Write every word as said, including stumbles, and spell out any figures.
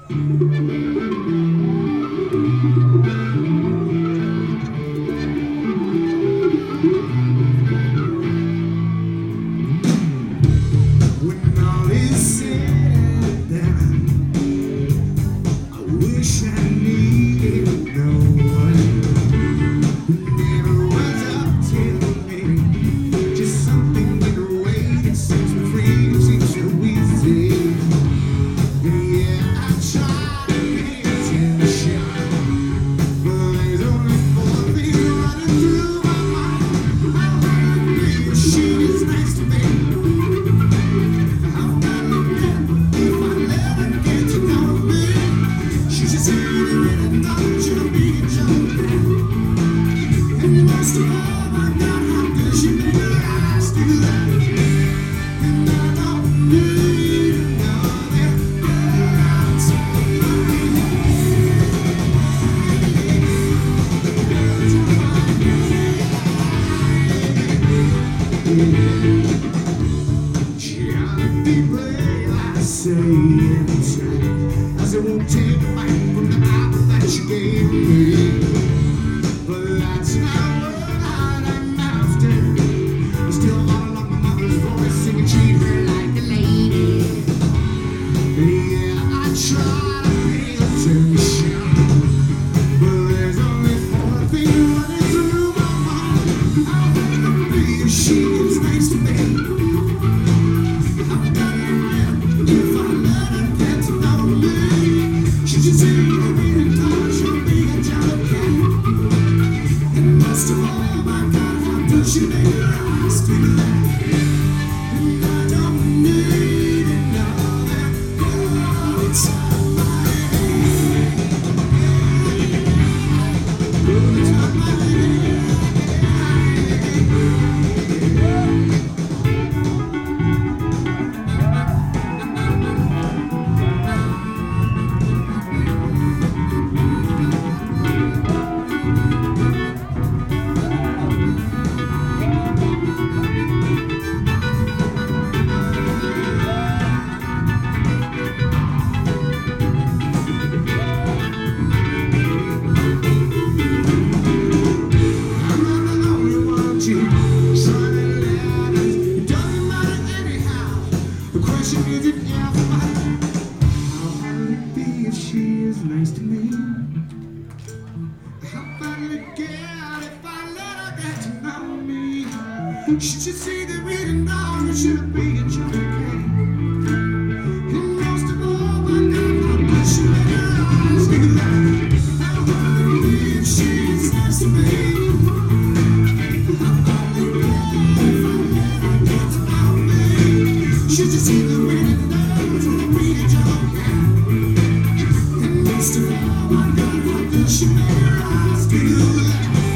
As it won't take a bite from the apple that you gave me. But that's not what I'm after. I'm still all on my mother's voice, singing treat her like a lady. Yeah, I try to pay attention, but there's only one thing running through my mind. I wanna be if she is nice to me. She made her eyes feel like, and I don't need another girl inside my head. Inside my head. Nice to me. How about it get if I let her get to know me? Should you see that we didn't know we should be in Jamaica? And most of all, my God, how good she made her eyes feel like. How about it if she's nice to me? How about it get if I let her get to know me? Should you see that we didn't know we should be in Jamaica? Most of all, my God, how good she made her eyes feel like.